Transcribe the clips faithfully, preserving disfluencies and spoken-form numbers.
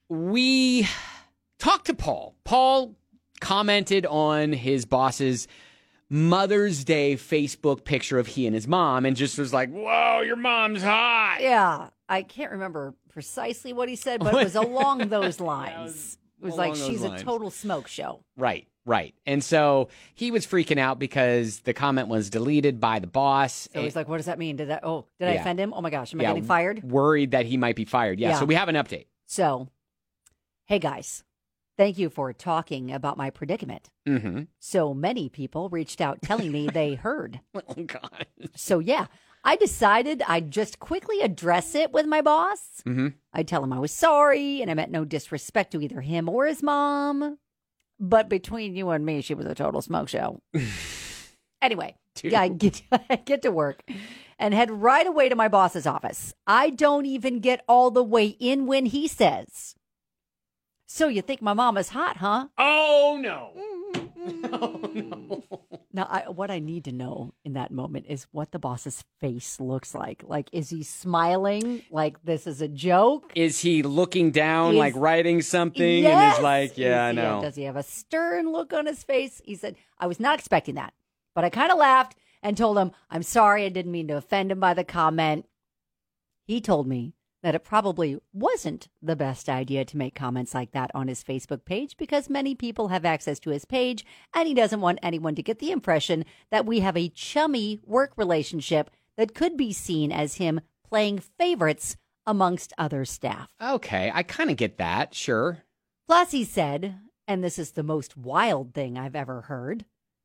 we talked to Paul. Paul commented on his boss's Mother's Day Facebook picture of he and his mom and just was like, whoa, your mom's hot. Yeah. I can't remember precisely what he said, but it was along those lines. It was like, she's a total smoke show. Right, right. And so he was freaking out because the comment was deleted by the boss. So he's like, what does that mean? Did that? Oh, did I Yeah. offend him? Oh my gosh, am I Yeah, getting fired? Worried that he might be fired. Yeah, Yeah. so we have an update. So, hey guys, thank you for talking about my predicament. Mm-hmm. So many people reached out telling me they heard. Oh, God. So yeah, I decided I'd just quickly address it with my boss. Mm-hmm. I'd tell him I was sorry and I meant no disrespect to either him or his mom. But between you and me, she was a total smoke show. Anyway, Dude. yeah, I get, I get to work and head right away to my boss's office. I don't even get all the way in when he says, so you think my mom is hot, huh? Oh, no. Oh, no. Now, I, what I need to know in that moment is what the boss's face looks like. Like, is he smiling like this is a joke? Is he looking down, Is- like writing something? Yes. And he's like, yeah, I Is he- know. Does he have a stern look on his face? He said, I was not expecting that. But I kind of laughed and told him, I'm sorry, I didn't mean to offend him by the comment. He told me that it probably wasn't the best idea to make comments like that on his Facebook page because many people have access to his page and he doesn't want anyone to get the impression that we have a chummy work relationship that could be seen as him playing favorites amongst other staff. Okay, I kind of get that, sure. Plus, he said, and this is the most wild thing I've ever heard,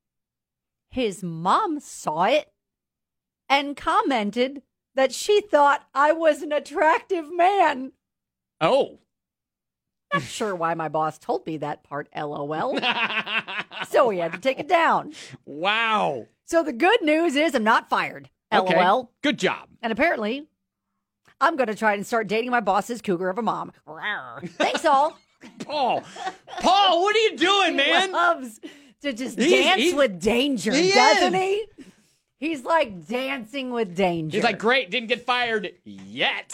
his mom saw it and commented that she thought I was an attractive man. Oh. Not sure why my boss told me that part, LOL. So he had to take it down. Wow. So the good news is I'm not fired, Okay. LOL. Good job. And apparently, I'm going to try and start dating my boss's cougar of a mom. Thanks, all. Paul. Paul, what are you doing, man? He loves to just He's- dance he's- with danger, he doesn't is. he? He's like dancing with danger. He's like, great, didn't get fired yet.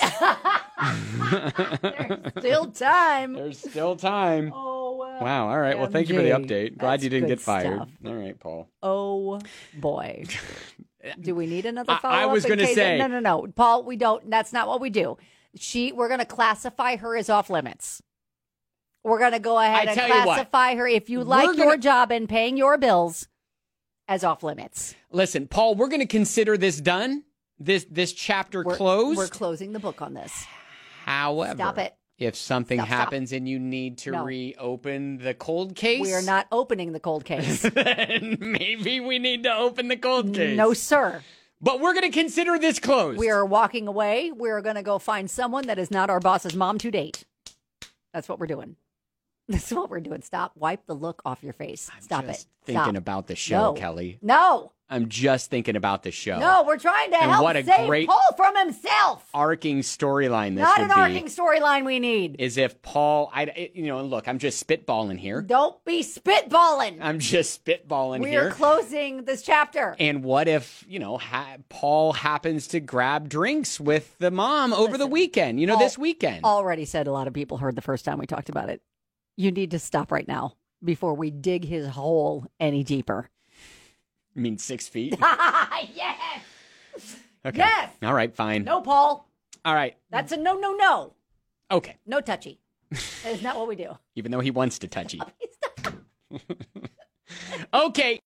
There's still time. There's still time. Oh, uh, Wow. All right. Well, thank you for the M G. update. Glad That's you didn't good get fired. stuff. All right, Paul. Oh, boy. Do we need another I- I follow-up? was in gonna case- say- No, no, no. Paul, we don't. That's not what we do. She, we're going to classify her as off limits. We're going to go ahead I and tell you what. classify her, if you We're like gonna- your job and paying your bills, as off limits. Listen, Paul, we're going to consider this done. This this chapter We're, closed. We're closing the book on this. However, Stop it. if something Stop, stop. happens and you need to No. reopen the cold case, We are not opening the cold case. then maybe we need to open the cold case. No, sir. But we're going to consider this closed. We are walking away. We're going to go find someone that is not our boss's mom to date. That's what we're doing. That's what we're doing. Stop. Wipe the look off your face. Stop just it. thinking Stop. about the show, No. Kelly. No. I'm just thinking about the show. No, we're trying to And help what a save great- Paul from himself. Arcing storyline this Not would an be arcing storyline we need. is if Paul, I, it- you know, look, I'm just spitballing here. Don't be spitballing. I'm just spitballing We here. are closing this chapter. And what if, you know, ha- Paul happens to grab drinks with the mom over the Listen, weekend, you know, Paul this weekend? Already said a lot of people heard the first time we talked about it. You need to stop right now before we dig his hole any deeper. I mean, six feet? Yes. Okay. Yes. All right, fine. No, Paul. All right. That's a no, no, no. Okay. No touchy. That is not what we do. Even though he wants to touchy. Okay.